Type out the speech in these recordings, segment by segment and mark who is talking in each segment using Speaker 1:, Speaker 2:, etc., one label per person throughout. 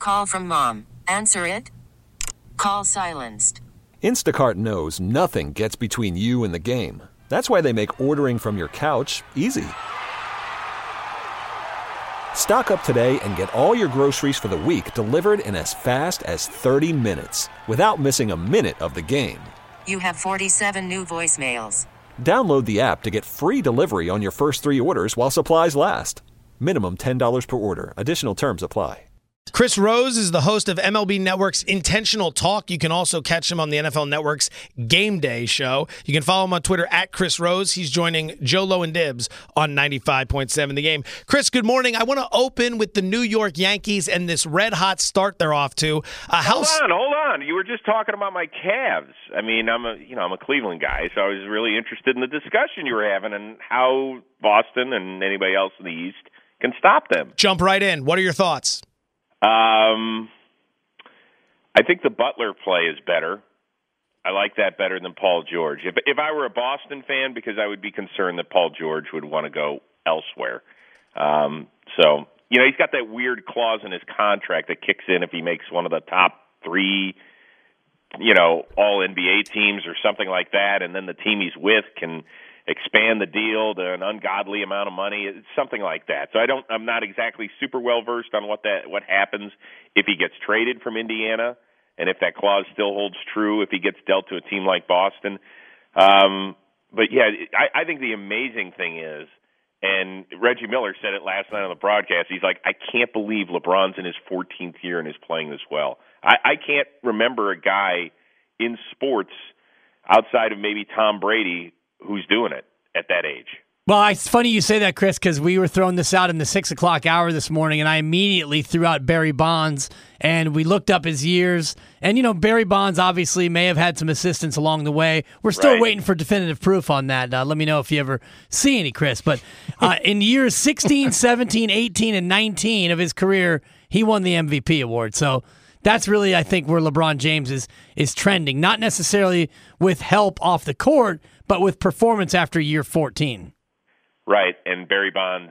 Speaker 1: Call from mom. Answer it. Call silenced.
Speaker 2: Instacart knows nothing gets between you and the game. That's why they make ordering from your couch easy. Stock up today and get all your groceries for the week delivered in as fast as 30 minutes without missing a minute of the game.
Speaker 1: You have 47 new voicemails.
Speaker 2: Download the app to get free delivery on your first 3 orders while supplies last. Minimum $10 per order. Additional terms apply.
Speaker 3: Chris Rose is the host of MLB Network's Intentional Talk. You can also catch him on the NFL Network's Game Day show. You can follow him on Twitter at Chris Rose. He's joining Joe Low and Dibs on 95.7 The Game. Chris, good morning. I want to open with the New York Yankees and this red-hot start they're off to.
Speaker 4: Hold on. You were just talking about my Cavs. I mean, I'm a Cleveland guy, so I was really interested in the discussion you were having and how Boston and anybody else in the East can stop them.
Speaker 3: Jump right in. What are your thoughts?
Speaker 4: I think the Butler play is better. I like that better than Paul George. If I were a Boston fan, because I would be concerned that Paul George would want to go elsewhere. So, he's got that weird clause in his contract that kicks in if he makes one of the top 3, all NBA teams or something like that, and then the team he's with can expand the deal to an ungodly amount of money. It's something like that. So I'm not exactly super well versed on what happens if he gets traded from Indiana, and if that clause still holds true if he gets dealt to a team like Boston. But yeah, I think the amazing thing is, and Reggie Miller said it last night on the broadcast, he's like, I can't believe LeBron's in his 14th year and is playing this well. I can't remember a guy in sports outside of maybe Tom Brady who's doing it at that age.
Speaker 5: Well, it's funny you say that, Chris, because we were throwing this out in the 6 o'clock hour this morning, and I immediately threw out Barry Bonds, and we looked up his years. And, Barry Bonds obviously may have had some assistance along the way. We're still waiting for definitive proof on that. Let me know if you ever see any, Chris. But in years 16, 17, 18, and 19 of his career, he won the MVP award. So that's really, I think, where LeBron James is trending. Not necessarily with help off the court, but with performance after year 14.
Speaker 4: Right, and Barry Bonds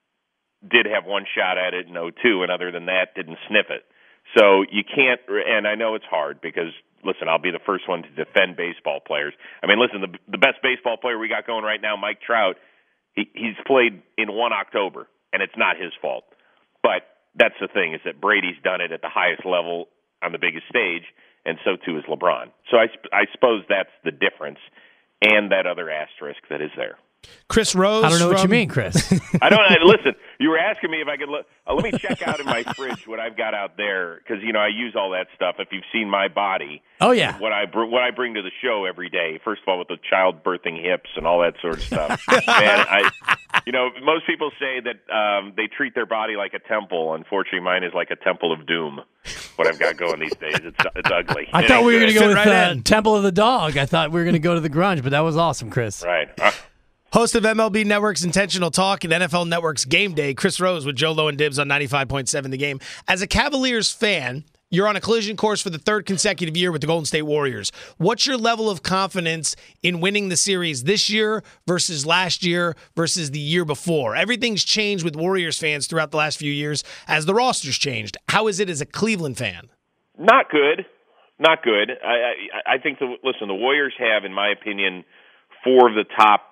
Speaker 4: did have one shot at it in 2002, and other than that, didn't sniff it. So you can't, and I know it's hard because, listen, I'll be the first one to defend baseball players. I mean, listen, the best baseball player we got going right now, Mike Trout, he's played in 1 October, and it's not his fault. But that's the thing, is that Brady's done it at the highest level on the biggest stage, and so too is LeBron. So I suppose that's the difference, and that other asterisk that is there.
Speaker 3: Chris Rose.
Speaker 5: I don't know what you mean, Chris.
Speaker 4: Listen, you were asking me if I could look. Let me check out in my fridge what I've got out there, because I use all that stuff. If you've seen my body,
Speaker 5: oh yeah,
Speaker 4: what I bring to the show every day. First of all, with the childbirthing hips and all that sort of stuff. Man, most people say that they treat their body like a temple. Unfortunately, mine is like a temple of doom. What I've got going these days, it's ugly.
Speaker 5: I thought we were going to go with Temple of the Dog. I thought we were going to go to the grunge, but that was awesome, Chris.
Speaker 4: Right.
Speaker 3: Host of MLB Network's Intentional Talk and NFL Network's Game Day, Chris Rose with Joe Low and Dibs on 95.7 The Game. As a Cavaliers fan, you're on a collision course for the 3rd consecutive year with the Golden State Warriors. What's your level of confidence in winning the series this year versus last year versus the year before? Everything's changed with Warriors fans throughout the last few years as the roster's changed. How is it as a Cleveland fan?
Speaker 4: Not good. Not good. I think, the Warriors have, in my opinion, 4 of the top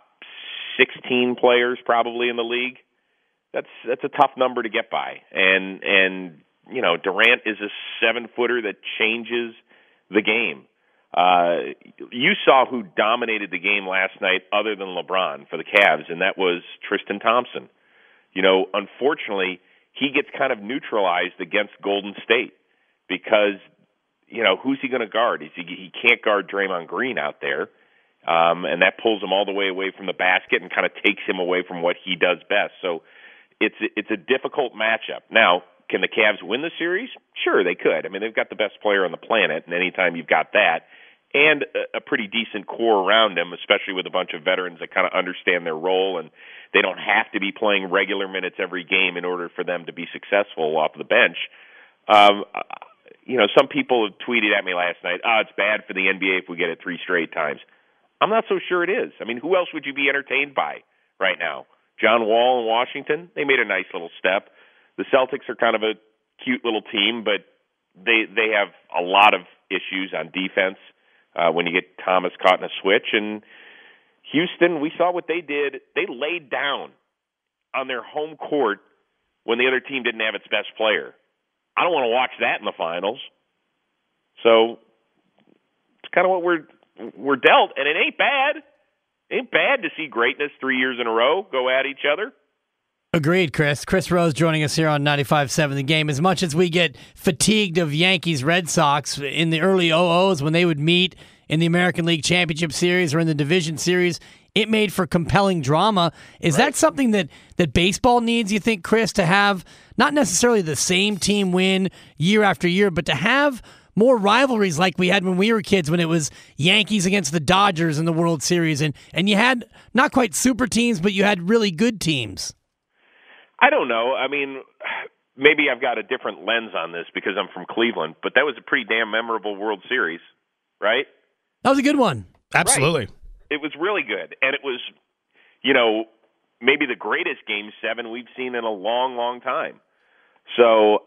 Speaker 4: 16 players probably in the league. That's a tough number to get by. And Durant is a 7-footer that changes the game. You saw who dominated the game last night other than LeBron for the Cavs, and that was Tristan Thompson. Unfortunately, he gets kind of neutralized against Golden State because, who's he going to guard? He can't guard Draymond Green out there. And that pulls him all the way away from the basket and kind of takes him away from what he does best. So it's a difficult matchup. Now, can the Cavs win the series? Sure, they could. I mean, they've got the best player on the planet, and anytime you've got that, and a pretty decent core around him, especially with a bunch of veterans that kind of understand their role, and they don't have to be playing regular minutes every game in order for them to be successful off the bench. Some people have tweeted at me last night, it's bad for the NBA if we get it 3 straight times. I'm not so sure it is. I mean, who else would you be entertained by right now? John Wall in Washington, they made a nice little step. The Celtics are kind of a cute little team, but they have a lot of issues on defense when you get Thomas caught in a switch. And Houston, we saw what they did. They laid down on their home court when the other team didn't have its best player. I don't want to watch that in the finals. So it's kind of what we're dealt, and it ain't bad. It ain't bad to see greatness 3 years in a row go at each other.
Speaker 5: Agreed, Chris. Chris Rose joining us here on 95.7 The Game. As much as we get fatigued of Yankees-Red Sox in the early 00s when they would meet in the American League Championship Series or in the Division Series, it made for compelling drama. Is that something that baseball needs, you think, Chris, to have not necessarily the same team win year after year, but to have more rivalries like we had when we were kids, when it was Yankees against the Dodgers in the World Series, and you had not quite super teams, but you had really good teams?
Speaker 4: I don't know. I mean, maybe I've got a different lens on this because I'm from Cleveland, but that was a pretty damn memorable World Series, right?
Speaker 5: That was a good one.
Speaker 3: Absolutely.
Speaker 4: Right. It was really good. And it was, maybe the greatest Game 7 we've seen in a long, long time. So,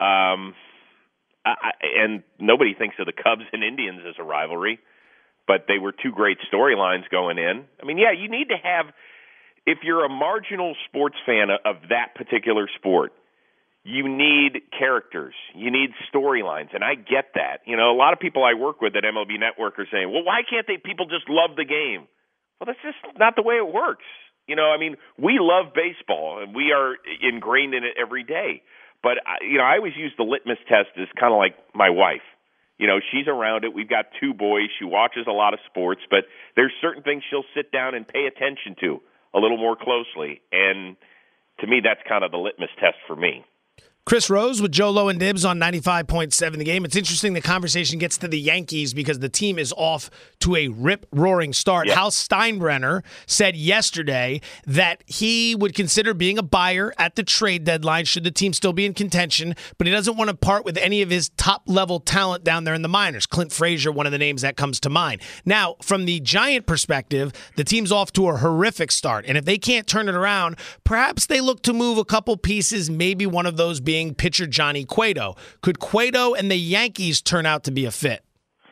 Speaker 4: and nobody thinks of the Cubs and Indians as a rivalry, but they were two great storylines going in. I mean, yeah, you need to have, if you're a marginal sports fan of that particular sport, you need characters. You need storylines, and I get that. A lot of people I work with at MLB Network are saying, well, why can't people just love the game? Well, that's just not the way it works. We love baseball, and we are ingrained in it every day. But, I always use the litmus test as kind of like my wife. She's around it. We've got two boys. She watches a lot of sports, but there's certain things she'll sit down and pay attention to a little more closely. And to me, that's kind of the litmus test for me.
Speaker 3: Chris Rose with Joe Low and Dibs on 95.7 The Game. It's interesting the conversation gets to the Yankees because the team is off to a rip-roaring start.
Speaker 4: Yep.
Speaker 3: Hal Steinbrenner said yesterday that he would consider being a buyer at the trade deadline should the team still be in contention, but he doesn't want to part with any of his top-level talent down there in the minors. Clint Frazier, one of the names that comes to mind. Now, from the Giant perspective, the team's off to a horrific start, and if they can't turn it around, perhaps they look to move a couple pieces, maybe one of those being pitcher Johnny Cueto. Could Cueto and the Yankees turn out to be a fit?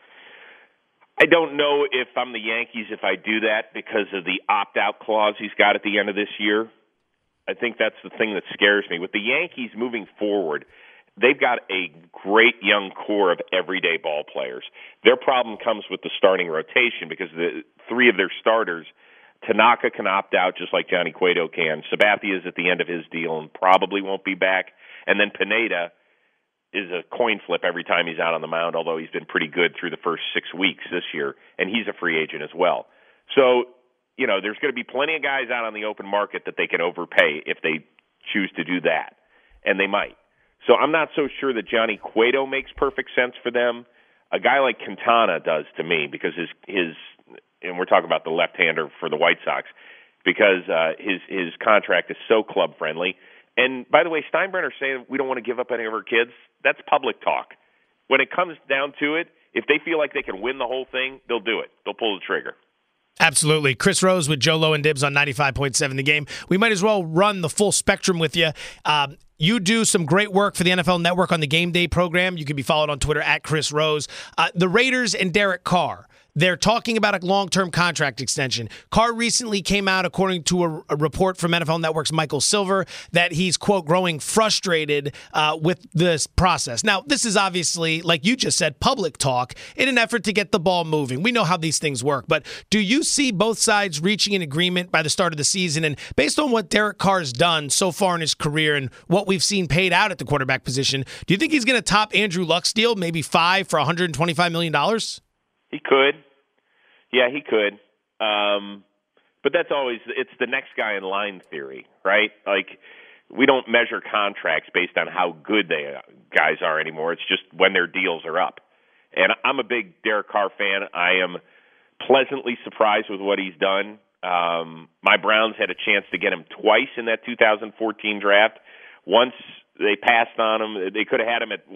Speaker 4: I don't know if I'm the Yankees if I do that because of the opt-out clause he's got at the end of this year. I think that's the thing that scares me. With the Yankees moving forward, they've got a great young core of everyday ball players. Their problem comes with the starting rotation because the three of their starters, Tanaka can opt out just like Johnny Cueto can. Sabathia is at the end of his deal and probably won't be back. And then Pineda is a coin flip every time he's out on the mound, although he's been pretty good through the first 6 weeks this year, and he's a free agent as well. So, there's going to be plenty of guys out on the open market that they can overpay if they choose to do that, and they might. So I'm not so sure that Johnny Cueto makes perfect sense for them. A guy like Quintana does to me because his and we're talking about the left-hander for the White Sox, because his contract is so club-friendly. And, by the way, Steinbrenner saying we don't want to give up any of our kids, that's public talk. When it comes down to it, if they feel like they can win the whole thing, they'll do it. They'll pull the trigger.
Speaker 3: Absolutely. Chris Rose with Joe Low and Dibs on 95.7 The Game. We might as well run the full spectrum with you. You do some great work for the NFL Network on the Game Day program. You can be followed on Twitter at Chris Rose. The Raiders and Derek Carr. They're talking about a long-term contract extension. Carr recently came out, according to a report from NFL Network's Michael Silver, that he's, quote, growing frustrated with this process. Now, this is obviously, like you just said, public talk in an effort to get the ball moving. We know how these things work. But do you see both sides reaching an agreement by the start of the season? And based on what Derek Carr's done so far in his career and what we've seen paid out at the quarterback position, do you think he's going to top Andrew Luck's deal, maybe 5 for $125 million?
Speaker 4: He could. Yeah, he could. But that's always, it's the next guy in line theory, right? Like, we don't measure contracts based on how good guys are anymore. It's just when their deals are up. And I'm a big Derek Carr fan. I am pleasantly surprised with what he's done. My Browns had a chance to get him twice in that 2014 draft. Once they passed on him. They could have had him at,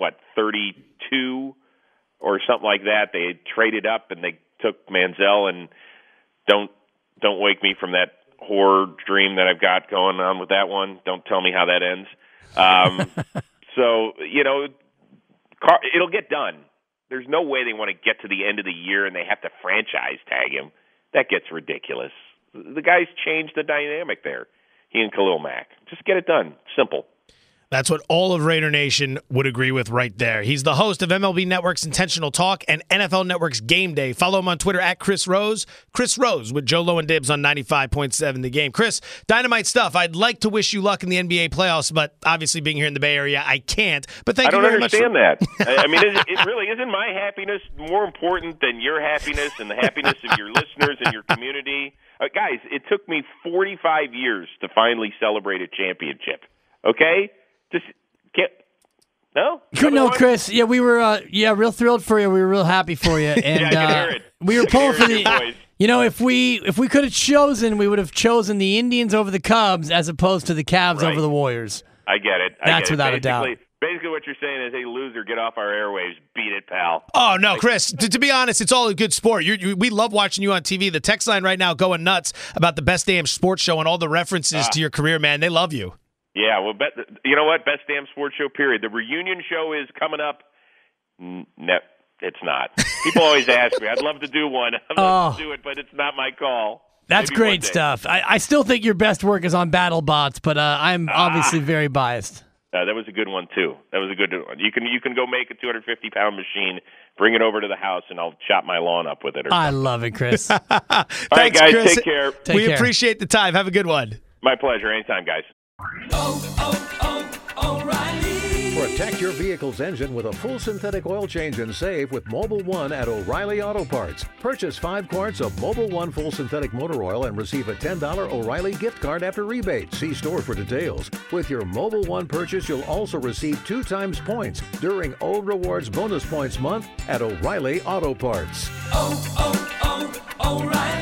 Speaker 4: 32 or something like that. They had traded up and they took Manziel, and don't wake me from that horror dream that I've got going on with that one. Don't tell me how that ends. So, it'll get done. There's no way they want to get to the end of the year and they have to franchise tag him. That gets ridiculous. The guy's changed the dynamic there, he and Khalil Mack. Just get it done. Simple.
Speaker 3: That's what all of Raider Nation would agree with right there. He's the host of MLB Network's Intentional Talk and NFL Network's Game Day. Follow him on Twitter at Chris Rose. Chris Rose with Joe Low and Dibs on 95.7 The Game. Chris, dynamite stuff. I'd like to wish you luck in the NBA playoffs, but obviously being here in the Bay Area, I can't. But thank you very much.
Speaker 4: I don't understand that. I mean, it really isn't my happiness more important than your happiness and the happiness of your listeners and your community? Guys, it took me 45 years to finally celebrate a championship. Okay? Just can't. No?
Speaker 5: No, Chris. Yeah, we were real thrilled for you. We were real happy for you. And
Speaker 4: I can hear it.
Speaker 5: We were pulling for the if we could have chosen, we would have chosen the Indians over the Cubs as opposed to the Cavs over the Warriors.
Speaker 4: I get it.
Speaker 5: That's without a doubt.
Speaker 4: Basically what you're saying is, hey, loser, get off our airwaves. Beat it, pal.
Speaker 3: Oh, no, Chris. To be honest, it's all a good sport. We love watching you on TV. The text line right now going nuts about the Best Damn Sports Show and all the references to your career, man. They love you. Yeah, well, you know what? Best Damn Sports Show, period. The reunion show is coming up. No, it's not. People always ask me. I'd love to do one. I'd love to do it, but it's not my call. That's maybe great stuff. I still think your best work is on BattleBots, but I'm obviously very biased. That was a good one, too. That was a good one. You can go make a 250-pound machine, bring it over to the house, and I'll chop my lawn up with it. I love it, Chris. All right, guys, Chris. Take care. We appreciate the time. Have a good one. My pleasure. Anytime, guys. O'Reilly. Protect your vehicle's engine with a full synthetic oil change and save with Mobil 1 at O'Reilly Auto Parts. Purchase 5 quarts of Mobil 1 full synthetic motor oil and receive a $10 O'Reilly gift card after rebate. See store for details. With your Mobil 1 purchase, you'll also receive 2 times points during O Rewards Bonus Points Month at O'Reilly Auto Parts. O'Reilly.